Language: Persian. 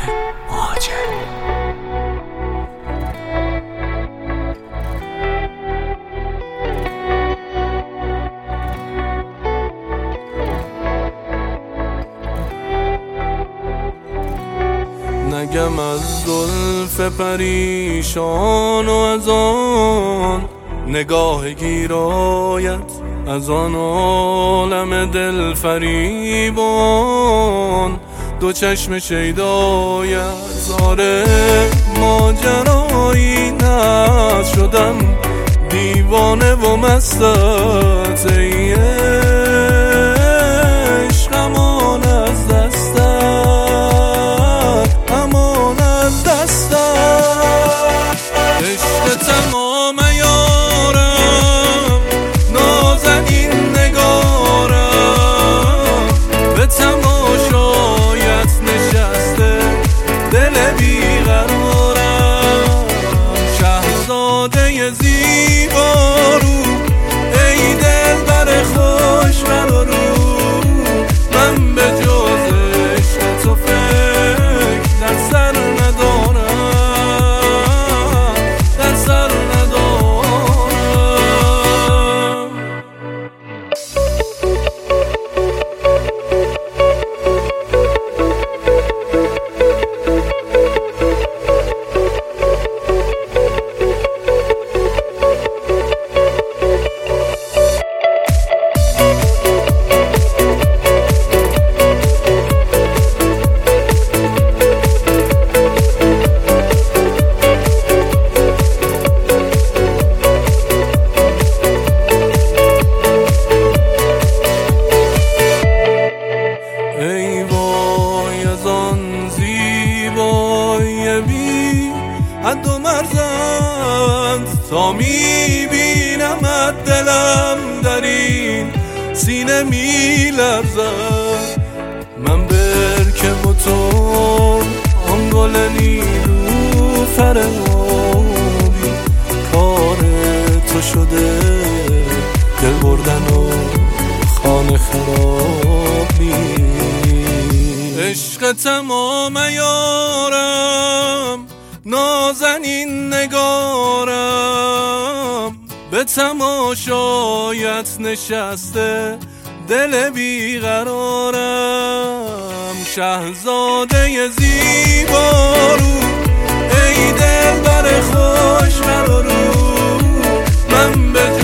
مهاجر. نگم از زلف پریشان و از آن نگاه گیرایت، از آن عالم دل فریبان دو چشم شیدایت. آره ماجرایی نه، شدم دیوانه و مستت ای عشق، امان از دستت، امان از دستت. عشق تمام یارم، نازنین نگارم، به تماشایت نشسته دل بیقرارم. شهزاده زیبارو ای دلبر خوش رو، من به جز عشق تو فکر در سر ندارم، در سر ندارم. ای وای از آن زیبایی بی حد و مرزت، تا میبینمت دلم در این سینه میلرزد. من برکه و تو آن گل نیلوفر آبی، کار تو شده دل بردن و خانه خرابی. عشق تمام یارم، نازنین نگارم، به تماشایت نشسته دل بیقرارم. شهزاده زیبارو ای دلبر خوش رو، من به